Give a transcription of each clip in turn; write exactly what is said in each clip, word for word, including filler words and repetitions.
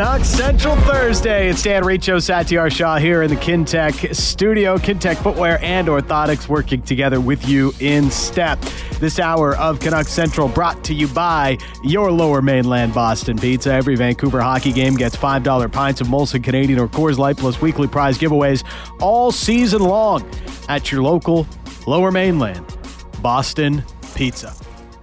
Canucks Central Thursday. It's Dan Riccio, Satyar Shah here in the Kintec studio. Kintec Footwear and Orthotics working together with you in step. This hour of Canucks Central brought to you by your Lower Mainland Boston Pizza. Every Vancouver hockey game gets five dollar pints of Molson Canadian or Coors Light plus weekly prize giveaways all season long at your local Lower Mainland Boston Pizza.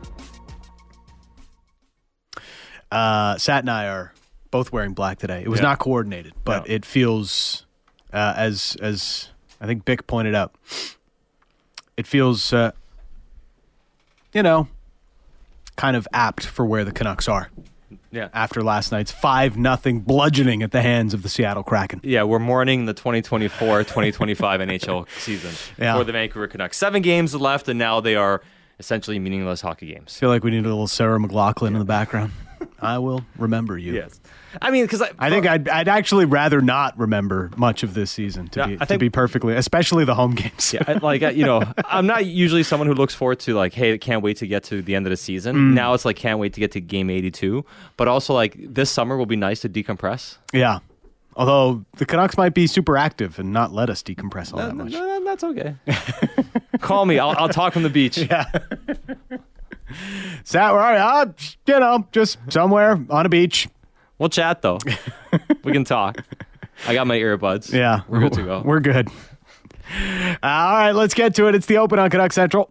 Uh, Sat and I are both wearing black today. It was yeah. not coordinated, but no. it feels, uh, as as I think Bick pointed out, it feels, uh, you know, kind of apt for where the Canucks are. Yeah. After last night's five nothing bludgeoning at the hands of the Seattle Kraken. Yeah, we're mourning the twenty twenty-four twenty twenty-five N H L season yeah. for the Vancouver Canucks. Seven games left, and now they are essentially meaningless hockey games. I feel like we need a little Sarah McLachlan yeah. in the background. I will remember you. Yes. I mean, because I, I think I'd, I'd actually rather not remember much of this season, to, yeah, be, I think, to be perfectly, especially the home games. yeah, I, like, you know, I'm not usually someone who looks forward to, like, hey, can't wait to get to the end of the season. Mm. Now it's like, can't wait to get to game eighty-two. But also, like, this summer will be nice to decompress. Yeah. Although the Canucks might be super active and not let us decompress all no, that much. No, no, that's okay. Call me. I'll, I'll talk from the beach. Yeah. Sat, we're all right, uh, you know, just somewhere on a beach. We'll chat, though. We can talk. I got my earbuds. Yeah. We're good to go. We're good. Uh, all right, let's get to it. It's the Open on Canucks Central.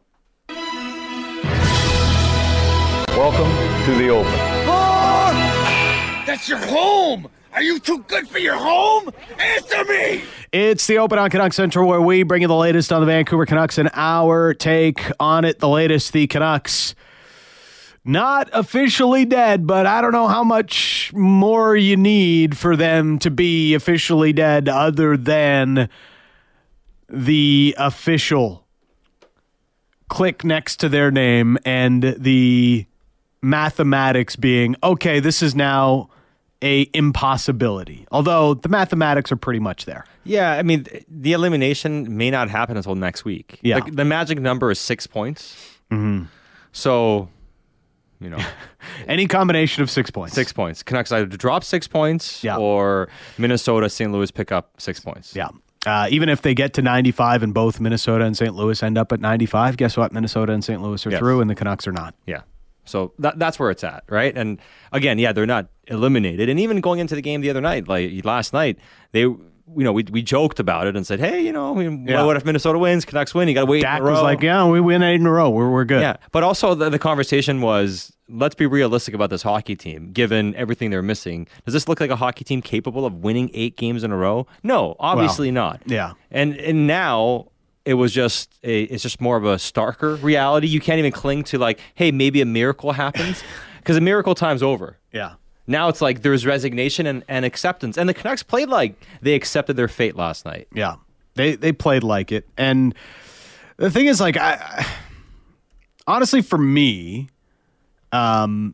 Welcome to the Open. Oh, that's your home. Are you too good for your home? Answer me! It's the Open on Canucks Central, where we bring you the latest on the Vancouver Canucks and our take on it. The latest, the Canucks not officially dead, but I don't know how much more you need for them to be officially dead other than the official click next to their name and the mathematics being, okay, this is now a impossibility. Although the mathematics are pretty much there. Yeah, I mean, the elimination may not happen until next week. Yeah. Like, the magic number is six points. Mm-hmm. So, you know. Any combination of six points. Six points. Canucks either drop six points yeah. or Minnesota, Saint Louis pick up six points. Yeah. Uh, even if they get to ninety-five and both Minnesota and Saint Louis end up at ninety-five, guess what? Minnesota and Saint Louis are yes. through and the Canucks are not. Yeah. So that, that's where it's at, right? And again, yeah, they're not eliminated. And even going into the game the other night, like last night, they, you know, we we joked about it and said, hey, you know, yeah. what if Minnesota wins, Canucks win? You got to wait Dak in a row. was like, yeah, we win eight in a row. We're we're good. Yeah, but also the, the conversation was, let's be realistic about this hockey team, given everything they're missing. Does this look like a hockey team capable of winning eight games in a row? No, obviously well, not. Yeah, and and now. It was just a, it's just more of a starker reality. You can't even cling to like, hey, maybe a miracle happens because a miracle time's over. Yeah. Now it's like there's resignation and, and acceptance. And the Canucks played like they accepted their fate last night. Yeah. They they played like it. And the thing is, like, I, I honestly, for me, um,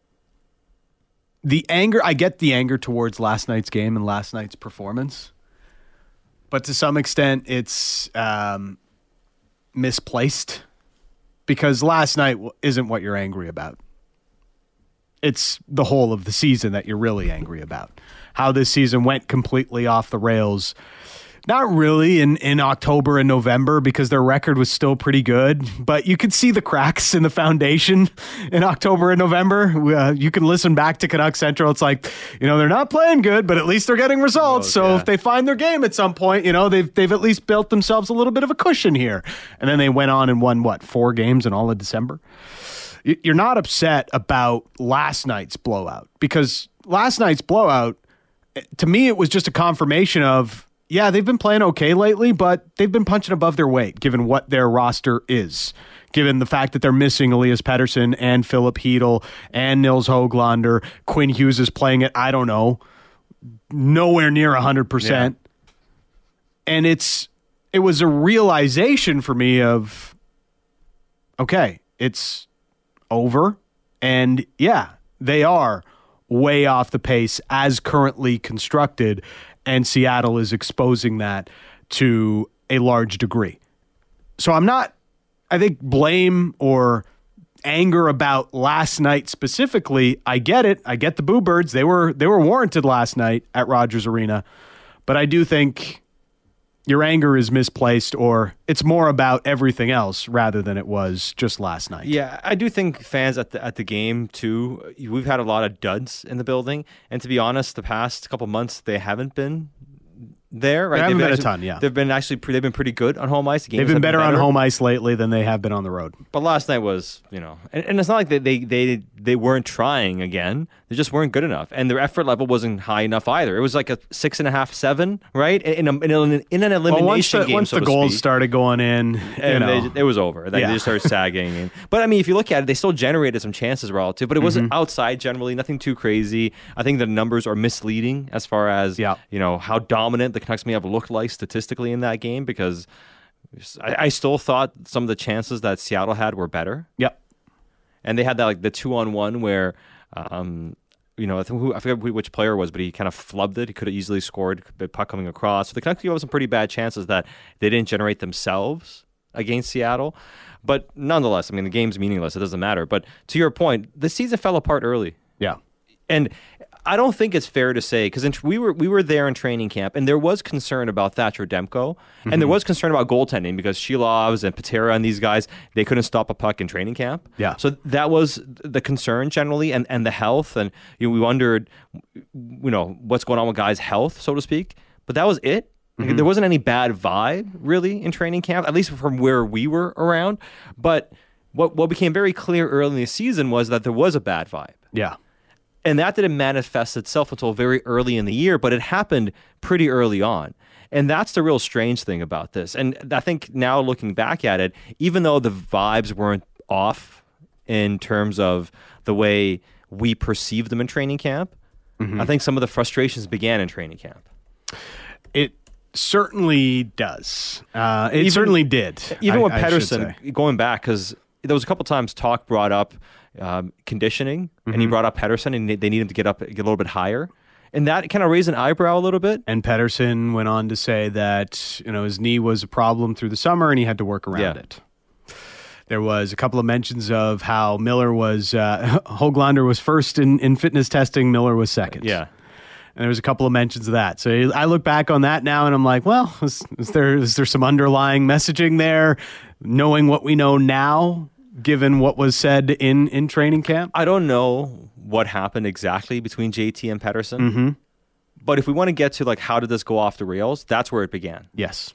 the anger, I get the anger towards last night's game and last night's performance. But to some extent, it's um, misplaced because last night isn't what you're angry about. It's the whole of the season that you're really angry about. How this season went completely off the rails. Not really in, in October and November because their record was still pretty good, but you could see the cracks in the foundation in October and November. Uh, you can listen back to Canucks Central. It's like, you know, they're not playing good, but at least they're getting results. Oh, so yeah. if they find their game at some point, you know, they've they've at least built themselves a little bit of a cushion here. And then they went on and won, what, four games in all of December? You're not upset about last night's blowout because last night's blowout, to me, it was just a confirmation of, yeah, they've been playing okay lately, but they've been punching above their weight, given what their roster is, given the fact that they're missing Elias Pettersson and Philip Hedl and Nils Höglander. Quinn Hughes is playing it, I don't know, nowhere near one hundred percent. Yeah. And it's it was a realization for me of, okay, it's over. And yeah, they are way off the pace as currently constructed. And Seattle is exposing that to a large degree. So I'm not, I think, blame or anger about last night specifically, I get it. I get the Boo Birds. They were they were warranted last night at Rogers Arena. But I do think your anger is misplaced, or it's more about everything else rather than it was just last night. Yeah, I do think fans at the at the game too. We've had a lot of duds in the building, and to be honest, the past couple months they haven't been there. Right, They haven't they've been actually, a ton, yeah. They've been actually pre- they've been pretty good on home ice. The games They've been have better, on home ice lately than they have been on the road. But last night was, you know, and, and it's not like they, they they they weren't trying again. They just weren't good enough, and their effort level wasn't high enough either. It was like a six and a half, seven, right? In a, in, a, in an elimination Well, once the, game, once so the to goals speak, started going in, you and know, they, it was over. Like, Yeah. They just started sagging. And, but I mean, if you look at it, they still generated some chances relative, but it wasn't Mm-hmm. outside generally, nothing too crazy. I think the numbers are misleading as far as Yeah. you know how dominant the Canucks may have looked like statistically in that game, because I, I still thought some of the chances that Seattle had were better. Yep. And they had that like the two on one where, um, you know, I think who, I forget who, which player it was, but he kind of flubbed it. He could have easily scored the puck coming across. So the Canucks gave up some pretty bad chances that they didn't generate themselves against Seattle. But nonetheless, I mean, the game's meaningless. It doesn't matter. But to your point, the season fell apart early. Yeah. And I don't think it's fair to say, because we were we were there in training camp, and there was concern about Thatcher Demko, Mm-hmm. and there was concern about goaltending because Shilovs and Patera and these guys, they couldn't stop a puck in training camp. Yeah. So that was the concern generally, and, and the health, and you know, we wondered, you know, what's going on with guys' health, so to speak. But that was it. Like, there wasn't any bad vibe really in training camp, at least from where we were around. But what what became very clear early in the season was that there was a bad vibe. Yeah. And that didn't manifest itself until very early in the year, but it happened pretty early on. And that's the real strange thing about this. And I think now looking back at it, even though the vibes weren't off in terms of the way we perceived them in training camp, Mm-hmm. I think some of the frustrations began in training camp. It certainly does. Uh, it Even- certainly did. Even I- with I should Pedersen, say. going back, because there was a couple times talk brought up um, conditioning, and Mm-hmm. he brought up Pedersen, and they need him to get up, get a little bit higher. And that kind of raised an eyebrow a little bit. And Pedersen went on to say that, you know, his knee was a problem through the summer and he had to work around Yeah. it. There was a couple of mentions of how Miller was, uh, Höglander was first in, in fitness testing, Miller was second. Yeah. And there was a couple of mentions of that. So I look back on that now and I'm like, well, is, is there is there some underlying messaging there, knowing what we know now, given what was said in, in training camp? I don't know what happened exactly between J T and Pedersen. Mm-hmm. But if we want to get to like how did this go off the rails, that's where it began. Yes.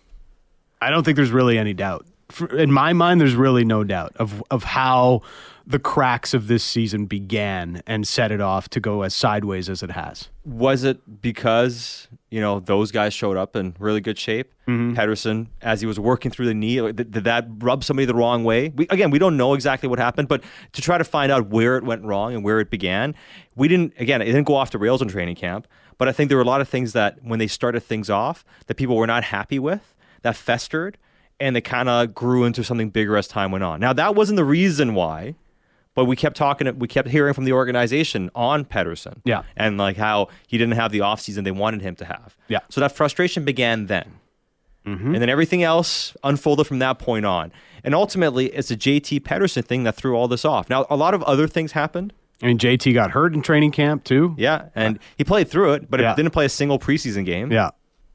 I don't think there's really any doubt. For, in my mind, there's really no doubt of of how the cracks of this season began and set it off to go as sideways as it has. Was it because, you know, those guys showed up in really good shape? Mm-hmm. Pedersen, as he was working through the knee, did, did that rub somebody the wrong way? We, again, we don't know exactly what happened, but to try to find out where it went wrong and where it began, we didn't, again, it didn't go off the rails in training camp, but I think there were a lot of things that when they started things off that people were not happy with, that festered, and they kind of grew into something bigger as time went on. Now, that wasn't the reason why, but we kept talking, we kept hearing from the organization on Pedersen. Yeah. And like how he didn't have the offseason they wanted him to have. Yeah. So that frustration began then. Mm-hmm. And then everything else unfolded from that point on. And ultimately, it's a J T Pedersen thing that threw all this off. Now, a lot of other things happened. I mean, J T got hurt in training camp too. Yeah. And he played through it, but Yeah. it didn't play a single preseason game. Yeah.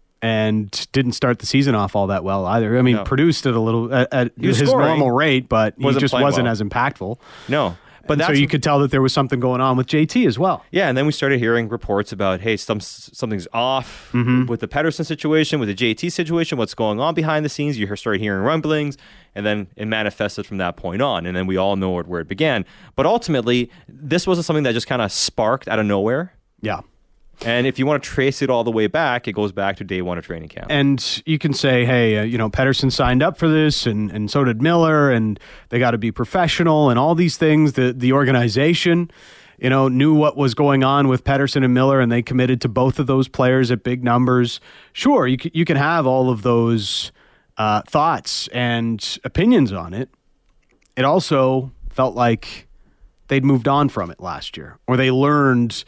And didn't start the season off all that well either. I mean, No. produced at a little at, at He was his scoring. normal rate, but he Wasn't just playing wasn't well. as impactful. No. But And that's so you could tell that there was something going on with J T as well. Yeah, and then we started hearing reports about, hey, some something's off Mm-hmm. with the Pedersen situation, with the J T situation, what's going on behind the scenes. You started hearing rumblings, and then it manifested from that point on, and then we all know where it began. But ultimately, this wasn't something that just kind of sparked out of nowhere. Yeah. And if you want to trace it all the way back, it goes back to day one of training camp. And you can say, hey, uh, you know, Pedersen signed up for this, and, and so did Miller, and they got to be professional, and all these things. The the organization, you know, knew what was going on with Pedersen and Miller, and they committed to both of those players at big numbers. Sure, you can, you can have all of those uh, thoughts and opinions on it. It also felt like they'd moved on from it last year, or they learned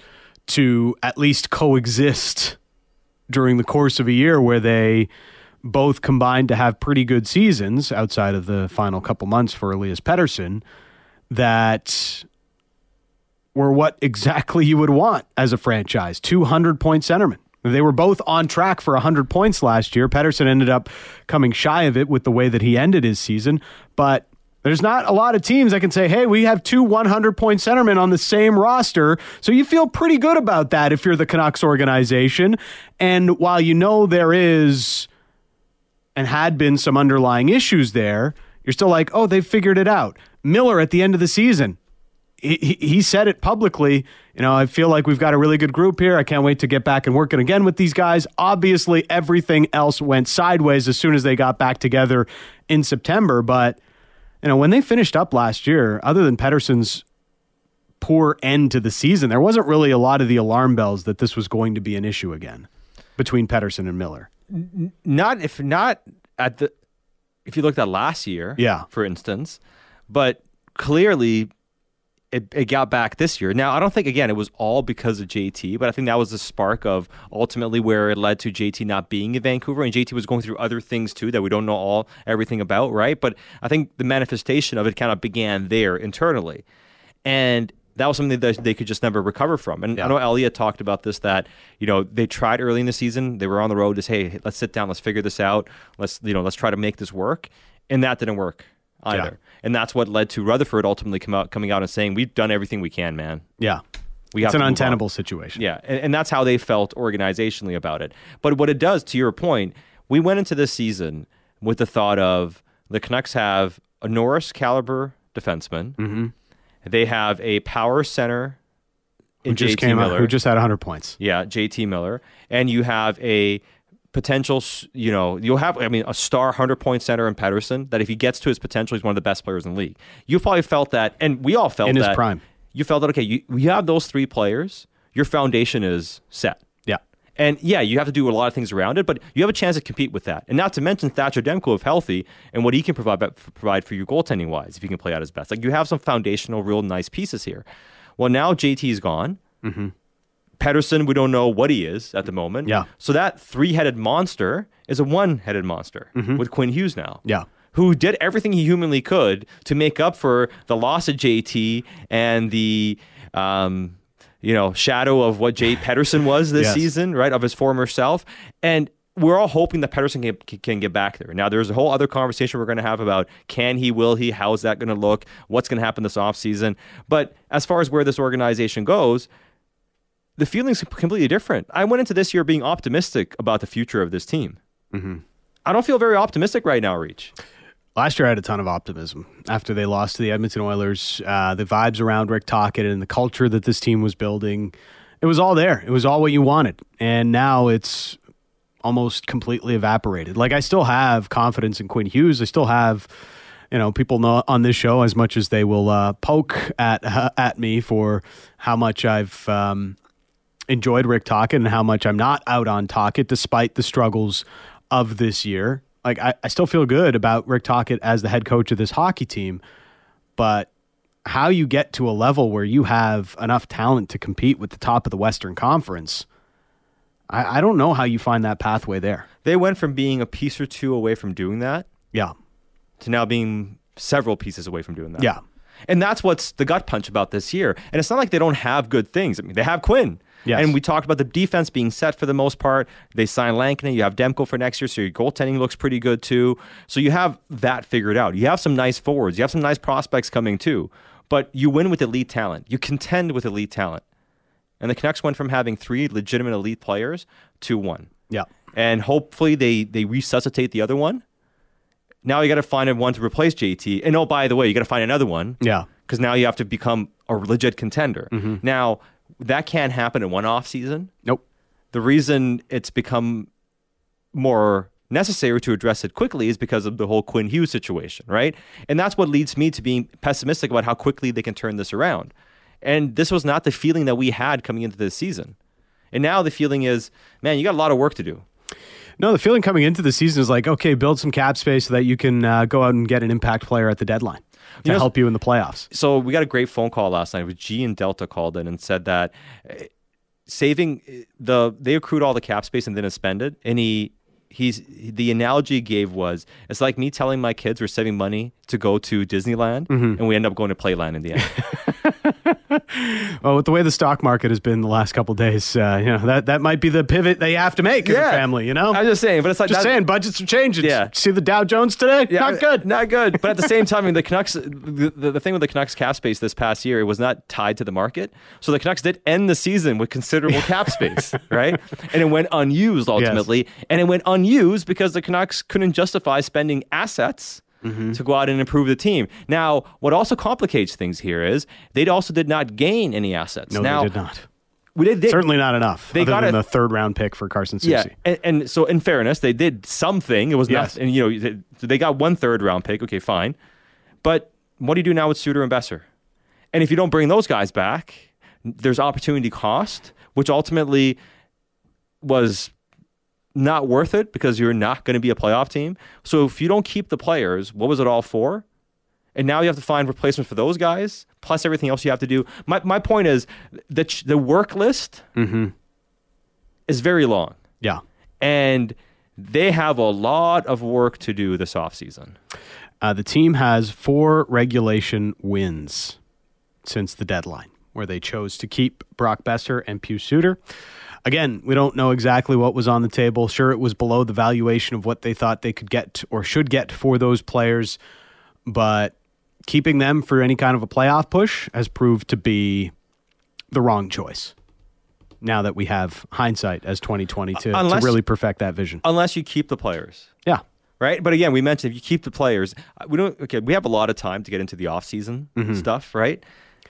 to at least coexist during the course of a year where they both combined to have pretty good seasons outside of the final couple months for Elias Pettersson. that were what exactly you would want as a franchise. two hundred point centermen. They were both on track for one hundred points last year. Pettersson ended up coming shy of it with the way that he ended his season. But there's not a lot of teams that can say, hey, we have two hundred-point centermen on the same roster. So you feel pretty good about that if you're the Canucks organization. And while you know there is and had been some underlying issues there, you're still like, oh, they've figured it out. Miller at the end of the season, he, he said it publicly. You know, I feel like we've got a really good group here. I can't wait to get back and working again with these guys. Obviously, everything else went sideways as soon as they got back together in September. But, you know, when they finished up last year, other than Pettersson's poor end to the season, there wasn't really a lot of the alarm bells that this was going to be an issue again between Pettersson and Miller. Not if not at the if you looked at last year, yeah, for instance, but clearly it, it got back this year. Now, I don't think, again, it was all because of J T, but I think that was the spark of ultimately where it led to J T not being in Vancouver, and J T was going through other things too that we don't know all everything about, right? But I think the manifestation of it kind of began there internally, and that was something that they could just never recover from. And yeah. I know Elliott talked about this, that, you know, they tried early in the season. They were on the road to say, hey, let's sit down, let's figure this out. Let's, you know, let's try to make this work. And that didn't work either. Yeah. And that's what led to Rutherford ultimately come out, coming out and saying, we've done everything we can, man. Yeah. We have it's an untenable situation. Yeah. And, and that's how they felt organizationally about it. But what it does, to your point, we went into this season with the thought of the Canucks have a Norris caliber defenseman. Mm-hmm. They have a power center in who just J T came Miller. Out, who just had one hundred points. Yeah, J T Miller. And you have a potential, you know, you'll have, I mean, a star one hundred-point center in Pettersson that if he gets to his potential, he's one of the best players in the league. You probably felt that, and we all felt in that. In his prime. You felt that, okay, you, you have those three players, your foundation is set. Yeah. And yeah, you have to do a lot of things around it, but you have a chance to compete with that. And not to mention Thatcher Demko, if healthy, and what he can provide provide for you goaltending wise, if he can play out his best. Like, you have some foundational, real nice pieces here. Well, now J T's gone. Mm-hmm. Pettersson, we don't know what he is at the moment. Yeah. So that three-headed monster is a one-headed monster mm-hmm. with Quinn Hughes now. Yeah. Who did everything he humanly could to make up for the loss of J T and the um, you know, shadow of what Jay Pettersson was this yes. season, right, of his former self. And we're all hoping that Pettersson can, can get back there. Now, there's a whole other conversation we're going to have about can he, will he, how is that going to look, what's going to happen this offseason. But as far as where this organization goes, the feeling's completely different. I went into this year being optimistic about the future of this team. Mm-hmm. I don't feel very optimistic right now, Reach. Last year I had a ton of optimism after they lost to the Edmonton Oilers. Uh, the vibes around Rick Tocchet and the culture that this team was building, it was all there. It was all what you wanted. And now it's almost completely evaporated. Like, I still have confidence in Quinn Hughes. I still have, you know, people know on this show, as much as they will uh, poke at uh, at me for how much I've um, enjoyed Rick Tocchet and how much I'm not out on Tocchet despite the struggles of this year. Like, I, I still feel good about Rick Tocchet as the head coach of this hockey team, but how you get to a level where you have enough talent to compete with the top of the Western Conference, I, I don't know how you find that pathway there. They went from being a piece or two away from doing that, yeah, to now being several pieces away from doing that. Yeah. And that's what's the gut punch about this year. And it's not like they don't have good things. I mean, they have Quinn. Yes. And we talked about the defense being set for the most part. They signed Lankinen. You have Demko for next year, so your goaltending looks pretty good too. So you have that figured out. You have some nice forwards. You have some nice prospects coming too. But you win with elite talent. You contend with elite talent. And the Canucks went from having three legitimate elite players to one. Yeah. And hopefully they, they resuscitate the other one. Now you got to find one to replace J T. And oh, by the way, you got to find another one. Yeah. Because now you have to become a legit contender. Mm-hmm. Now, that can't happen in one off season. Nope. The reason it's become more necessary to address it quickly is because of the whole Quinn Hughes situation, right? And that's what leads me to being pessimistic about how quickly they can turn this around. And this was not the feeling that we had coming into this season. And now the feeling is, man, you got a lot of work to do. No, the feeling coming into the season is like, okay, build some cap space so that you can uh, go out and get an impact player at the deadline to you know, help you in the playoffs. So we got a great phone call last night. It was G and Delta called in and said that saving the they accrued all the cap space and didn't spend it, and he he's the analogy he gave was it's like me telling my kids we're saving money to go to Disneyland, mm-hmm. and we end up going to Playland in the end. Well, with the way the stock market has been the last couple of days, uh, you know that, that might be the pivot they have to make as yeah. a family. You know, I'm just saying, but it's like just that, saying budgets are changing. Yeah. See the Dow Jones today? Yeah, not good, not good. But at the same time, I mean, the Canucks, the, the, the thing with the Canucks cap space this past year, it was not tied to the market. So the Canucks did end the season with considerable cap space, right? And it went unused ultimately, yes. and it went unused because the Canucks couldn't justify spending assets. Mm-hmm. To go out and improve the team. Now, what also complicates things here is they also did not gain any assets. No, now, they did not. We did, they, Certainly not enough. They other got than a, the third round pick for Carson Soucy. Yeah, and, and so in fairness, they did something. It was yes. nothing. And, you know, they, they got one third round pick. Okay, fine. But what do you do now with Suter and Besser? And if you don't bring those guys back, there's opportunity cost, which ultimately was not worth it because you're not going to be a playoff team. So if you don't keep the players, what was it all for? And now you have to find replacements for those guys, plus everything else you have to do. My my point is that the work list mm-hmm. is very long. Yeah. And they have a lot of work to do this offseason. Uh, the team has four regulation wins since the deadline, where they chose to keep Brock Besser and Pius Suter. Again, we don't know exactly what was on the table. Sure, it was below the valuation of what they thought they could get or should get for those players, but keeping them for any kind of a playoff push has proved to be the wrong choice. Now that we have hindsight as twenty twenty to, unless, to really perfect that vision. Unless you keep the players. Yeah. Right? But again, we mentioned if you keep the players, we don't okay, we have a lot of time to get into the offseason mm-hmm. stuff, right?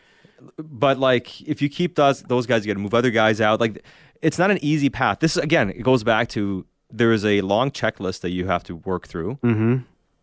But like if you keep those those guys, you got to move other guys out. Like it's not an easy path. This again, it goes back to there is a long checklist that you have to work through. Mm-hmm.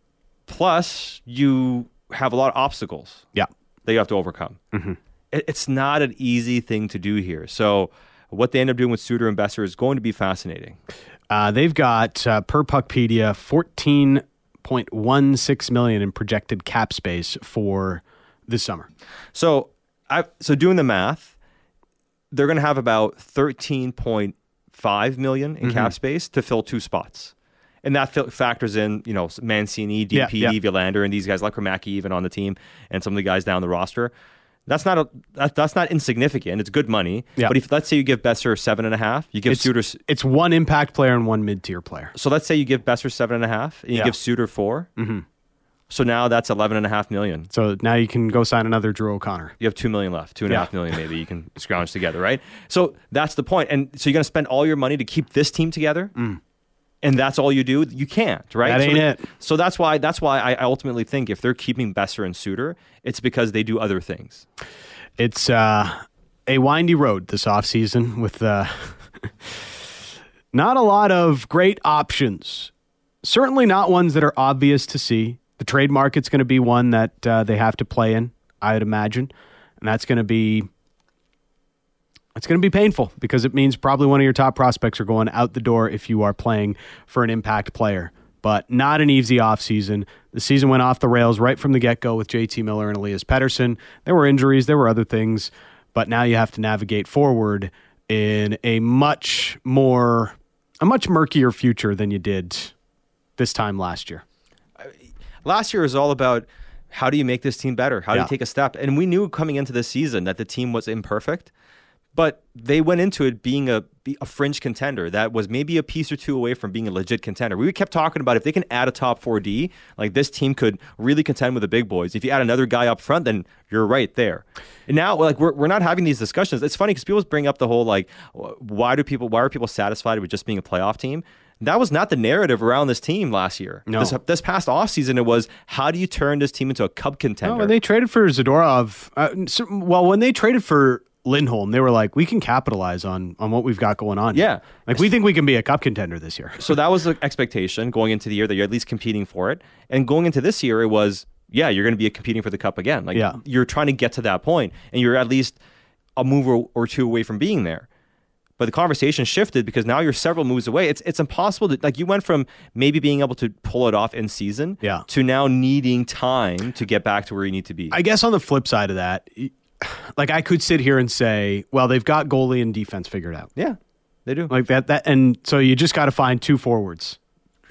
Plus, you have a lot of obstacles. Yeah. That you have to overcome. Mm-hmm. It, it's not an easy thing to do here. So what they end up doing with Suter and Besser is going to be fascinating. Uh, they've got uh, per Puckpedia fourteen point one six million dollars in projected cap space for this summer. So I so doing the math, they're going to have about thirteen point five million dollars in mm-hmm. cap space to fill two spots. And that factors in, you know, Mancini, D P, yeah, yeah. Villander, and these guys, like Kromacki even on the team, and some of the guys down the roster. That's not a that, that's not insignificant. It's good money. Yeah. But if let's say you give Besser seven and a half, you give it's, Suter. It's one impact player and one mid tier player. So let's say you give Besser seven and a half, and you yeah. give Suter four. Mm-hmm. So now that's eleven and a half million. So now you can go sign another Drew O'Connor. You have two million left, two and yeah. a half million maybe you can scrounge together, right? So that's the point. And so you're going to spend all your money to keep this team together. Mm. And that's all you do? You can't, right? That ain't so, it. So that's why that's why I ultimately think if they're keeping Besser and Suter, it's because they do other things. It's uh, a windy road this offseason with uh, not a lot of great options. Certainly not ones that are obvious to see. The trade market's going to be one that uh, they have to play in, I would imagine. And that's going to be It's going to be painful because it means probably one of your top prospects are going out the door if you are playing for an impact player. But not an easy offseason. The season went off the rails right from the get-go with J T Miller and Elias Pettersson. There were injuries, there were other things, but now you have to navigate forward in a much more, a much murkier future than you did this time last year. Last year was all about how do you make this team better? How do yeah. you take a step? And we knew coming into this season that the team was imperfect. But they went into it being a a fringe contender that was maybe a piece or two away from being a legit contender. We kept talking about if they can add a top four D, like this team could really contend with the big boys. If you add another guy up front, then you're right there. And now, like we're we're not having these discussions. It's funny because people bring up the whole like, why do people why are people satisfied with just being a playoff team? That was not the narrative around this team last year. No. This, this past offseason, it was, how do you turn this team into a cup contender? No, when they traded for Zadorov, uh, so, well, when they traded for Lindholm, they were like, we can capitalize on on what we've got going on. Yeah. Like, we think we can be a cup contender this year. So that was the expectation going into the year that you're at least competing for it. And going into this year, it was, yeah, you're going to be competing for the cup again. Like, yeah. you're trying to get to that point, and you're at least a move or, or two away from being there. But the conversation shifted because now you're several moves away. It's it's impossible to, like, you went from maybe being able to pull it off in season yeah. to now needing time to get back to where you need to be. I guess on the flip side of that, like, I could sit here and say, well, they've got goalie and defense figured out. Yeah, they do. Like that, that, and so you just got to find two forwards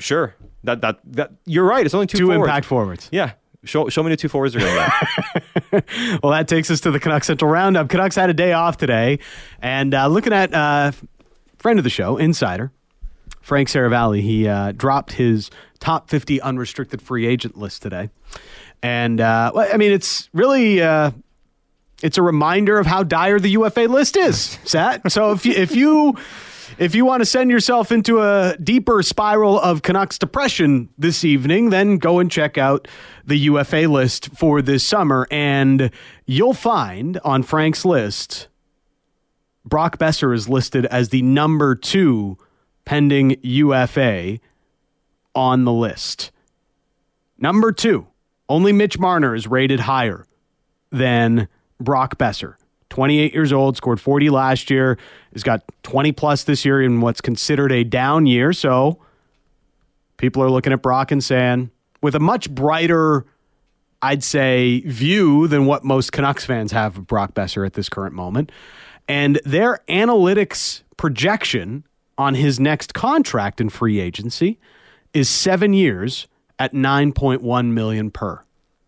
Sure. That that that you're right. It's only two, two forwards. impact forwards. Yeah. Show show me the two forwards they're going to get. Well, that takes us to the Canucks Central Roundup. Canucks had a day off today, and uh, looking at uh, friend of the show, insider Frank Saravalli, he uh, dropped his top fifty unrestricted free agent list today, and uh, I mean, it's really. Uh, It's a reminder of how dire the U F A list is, Sat. So if you, if you if you want to send yourself into a deeper spiral of Canucks depression this evening, then go and check out the U F A list for this summer, and you'll find on Frank's list, Brock Boeser is listed as the number two pending U F A on the list. Number two. Only Mitch Marner is rated higher than Brock Boeser, twenty-eight years old, scored forty last year, has got twenty plus this year in what's considered a down year. So people are looking at Brock and saying, with a much brighter, I'd say, view than what most Canucks fans have of Brock Boeser at this current moment. And their analytics projection on his next contract in free agency is seven years at nine point one million dollars per.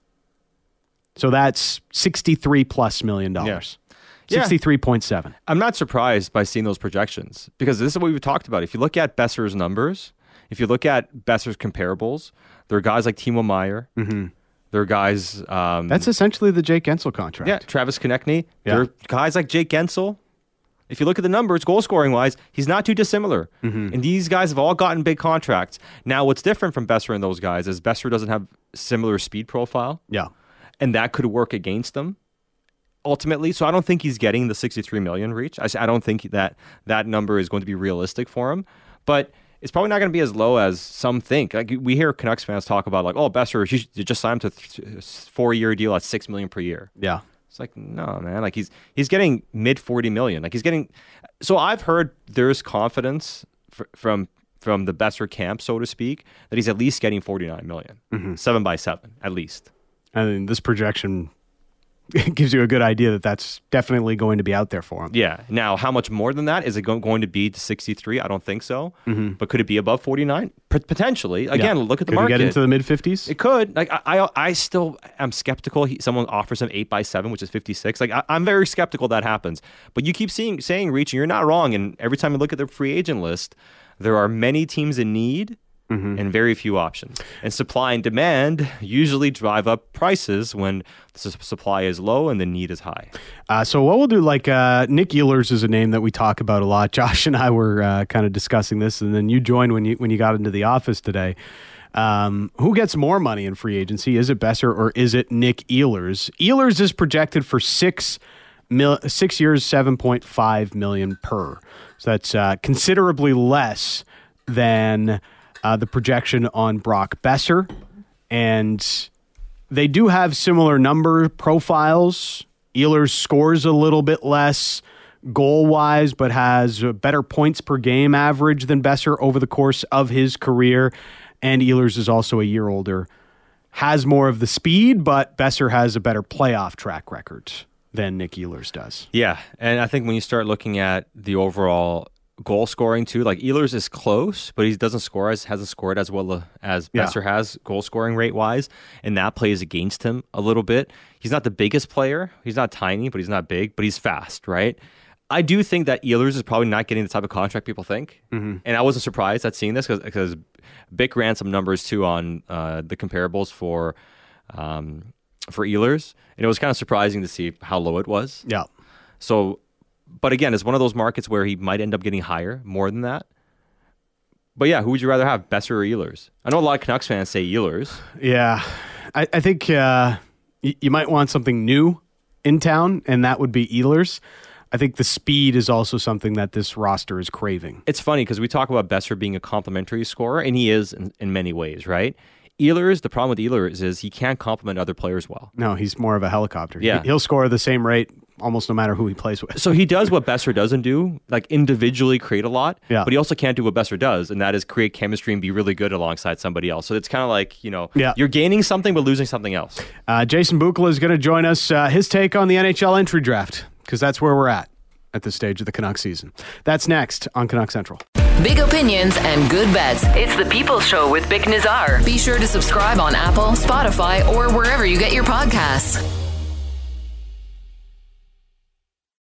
So that's sixty-three plus million dollars. Yeah. sixty-three point seven. I'm not surprised by seeing those projections because this is what we've talked about. If you look at Boeser's numbers, if you look at Boeser's comparables, there are guys like Timo Meier. Mm-hmm. There are guys... Um, that's essentially the Jake Gensel contract. Yeah, Travis Konechny. Yeah. There are guys like Jake Gensel. If you look at the numbers, goal-scoring wise, he's not too dissimilar. Mm-hmm. And these guys have all gotten big contracts. Now, what's different from Boeser and those guys is Boeser doesn't have similar speed profile. Yeah. And that could work against them ultimately. So I don't think he's getting the sixty-three million reach. I, I don't think that that number is going to be realistic for him. But it's probably not going to be as low as some think. Like we hear Canucks fans talk about, like, oh, Boeser, you should just sign him to a four-year deal at six million per year. Yeah. It's like, no, man. Like he's he's getting mid forty million. Like he's getting. So I've heard there's confidence f- from from the Boeser camp, so to speak, that he's at least getting forty-nine million, mm-hmm. seven by seven at least. I mean, this projection gives you a good idea that that's definitely going to be out there for him. Yeah. Now, how much more than that? Is it go- going to be to sixty-three? I don't think so. Mm-hmm. But could it be above forty-nine? P- potentially. Again, yeah. look at the could market. Could it get into the mid-fifties? It could. Like I, I, I still am skeptical. He, someone offers him eight by seven, which is fifty-six. Like I, I'm very skeptical that happens. But you keep seeing, saying, Reach, and you're not wrong. And every time you look at the free agent list, there are many teams in need. Mm-hmm. And very few options. And supply and demand usually drive up prices when the su- supply is low and the need is high. Uh, so what we'll do, like uh, Nick Ehlers is a name that we talk about a lot. Josh and I were uh, kind of discussing this, and then you joined when you when you got into the office today. Um, who gets more money in free agency? Is it Boeser or is it Nick Ehlers? Ehlers is projected for six mil, six years, seven point five million per. So that's uh, considerably less than. Uh, the projection on Brock Boeser, and they do have similar number profiles. Ehlers scores a little bit less goal-wise, but has a better points per game average than Boeser over the course of his career, and Ehlers is also a year older. Has more of the speed, but Boeser has a better playoff track record than Nick Ehlers does. Yeah, and I think when you start looking at the overall goal scoring too, like Ehlers is close, but he doesn't score as hasn't scored as well as yeah. Boeser has goal scoring rate wise, and that plays against him a little bit. He's not the biggest player. He's not tiny, but he's not big, but he's fast, right? I do think that Ehlers is probably not getting the type of contract people think, mm-hmm. and I wasn't surprised at seeing this because Bick ran some numbers too on uh, the comparables for um, for Ehlers, and it was kind of surprising to see how low it was. Yeah. So. But again, it's one of those markets where he might end up getting higher, more than that. But yeah, who would you rather have, Boeser or Ehlers? I know a lot of Canucks fans say Ehlers. Yeah, I, I think uh, y- you might want something new in town, and that would be Ehlers. I think the speed is also something that this roster is craving. It's funny because we talk about Boeser being a complementary scorer, and he is in, in many ways, right? Ehlers, the problem with Ehlers is he can't complement other players well. No, he's more of a helicopter. Yeah. He'll score the same rate almost no matter who he plays with. So he does what Boeser doesn't do, like individually create a lot, yeah. but he also can't do what Boeser does, and that is create chemistry and be really good alongside somebody else. So it's kind of like, you know, yeah. you're gaining something but losing something else. Uh, Jason Bukala is going to join us, uh, his take on the N H L entry draft, because that's where we're at at this stage of the Canucks season. That's next on Canucks Central. Big opinions and good bets. It's The People's Show with Bick Nazar. Be sure to subscribe on Apple, Spotify, or wherever you get your podcasts.